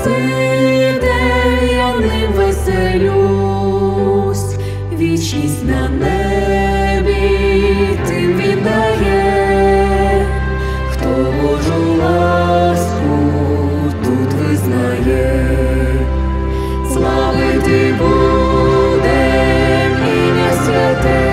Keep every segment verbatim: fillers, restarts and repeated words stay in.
Спаситель, я ним веселюсь, вічність на небі тим віддає, хто Божу ласку тут визнає. Славити будем ім'я святе,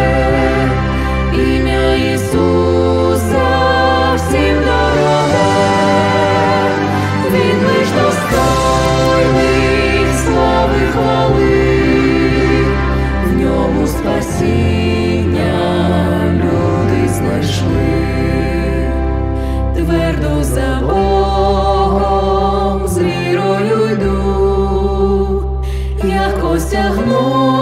ім'я Ісуса всім дороге. Він лиш достойний слави хвали, в ньому спасіння люди знайшли. Твердо за Богом з вірою йду, як осягну